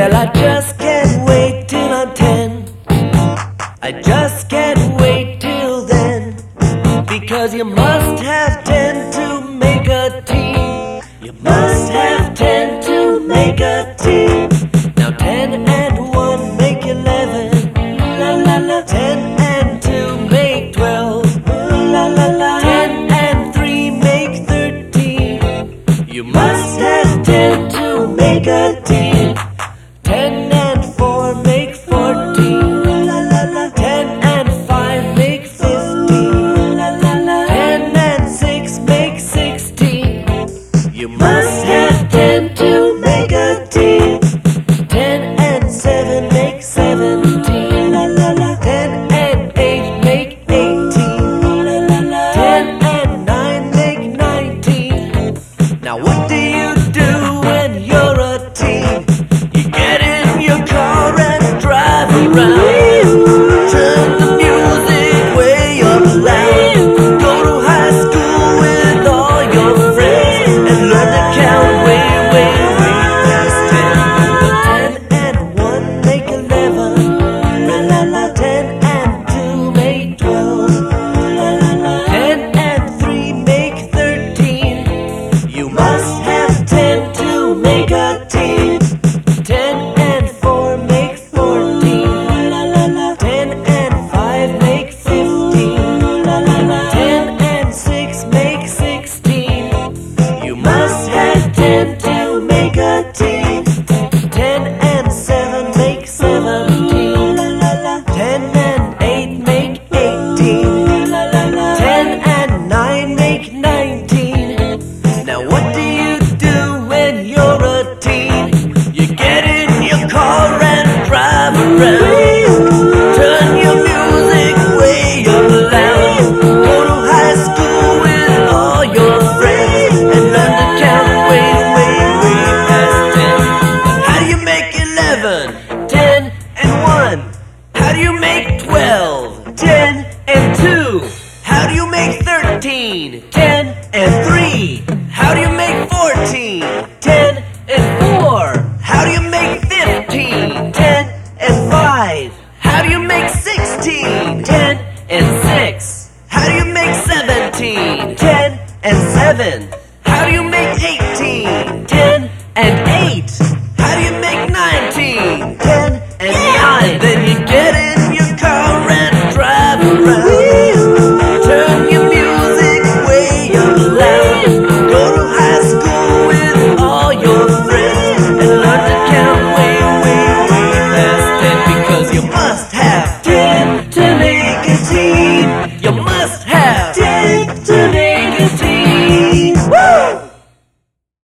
Well, I just can't wait till I'm 10. I just can't wait till then. Because you must have 10 to make a team. You must have 10 to make a team. Now 10 and 1 make 11. La la la. 10 and 2 make 12. La la la. 10 and 3 make 13. You must have 10 to make a team. 10 and 4 make 14. La la la. 10 and 5 make 15. La la la. 10 and 6 make 16. You must have 10 to make a team. 10 and 7 make 17. La la la. 10 and 8 make 18. La la la. 10 and 9 make 19. Now what do you do when you're a teen? You get in your car and drive around. Turn the music way up loud. Go to high school with all your friends and learn to count way past 10. 10 and 1 make 11. La la la. 10 and 2 make 12. La la la. 10 and 3 make 13. You must have 10 to make a team. 10 and 4 make 14. La la la. 10 and 5 make 15. La la la. 10 and 6 make 16. You must have 10 to make a team. 10 and 7 make 17. La la la. 10 and 8 make 18. La la la. 10 and 9 make 19. Now what do you do when you're a teen? You get in your car and drive around. Turn your music way up loud. Go to high school with all your friends and learn to count way past 10. How do you make 11? 10 and 1. How do you make 12? 10 and 2. How do you make 13? 10 and 3. How do you make 14? 10 and 4. How do you make 15? 10 and 5. How do you make 16? 10 and 6. How do you make 17? 10 and 7.